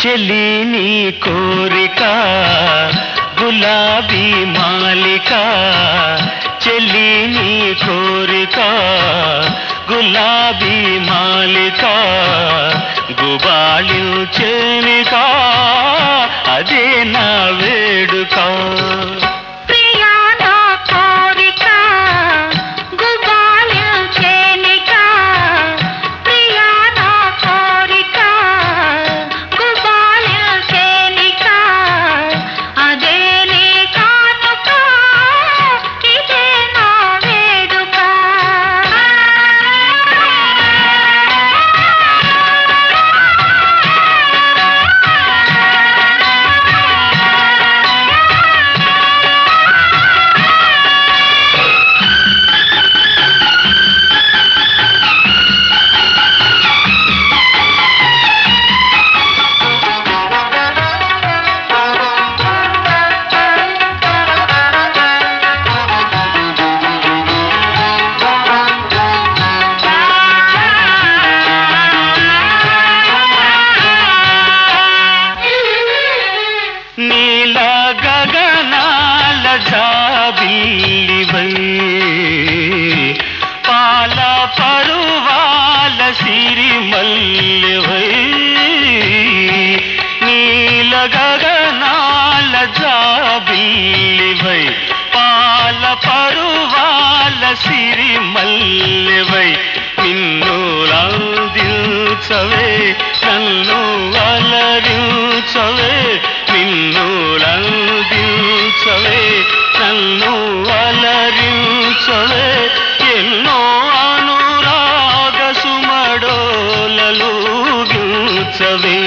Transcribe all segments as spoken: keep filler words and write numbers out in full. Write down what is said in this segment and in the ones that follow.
చెలి నీ కోరిక గులాబీ మాలిక, చెలి నీ కోరిక గులాబీ మాలిక, గుబాళించేనిక అదే నా వేడుక. నీల గగనాల జాబిల్లివై, పాల పరువాల సిరిమల్లివై, నీల గగనాల జాబిల్లివై, పాల పరువాల సిరిమల్లివై, నిన్ను లాదిల్చవే నన్ను అలరించవే, నిన్ను లందించవే నన్ను అలరించవే, ఎన్నో అనురాగ సుమడోలలుగించవే.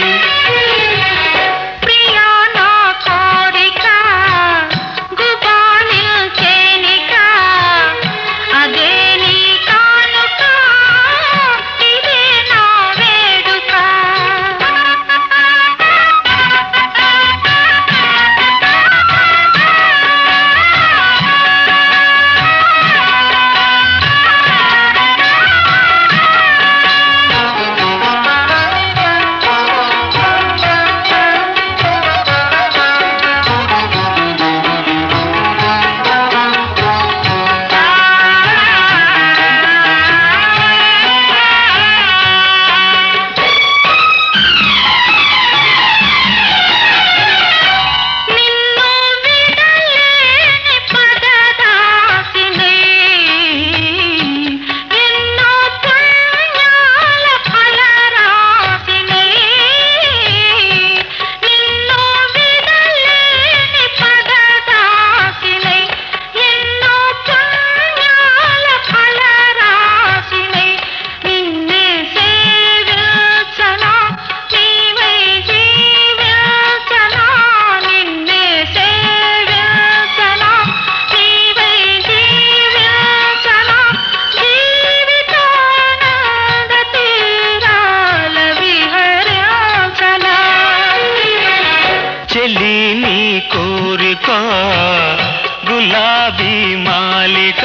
చెలి నీ కోరిక గులాబీ మాలిక,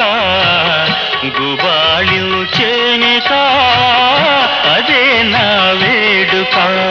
గుబాళించేనిక అదే నా వేడుక.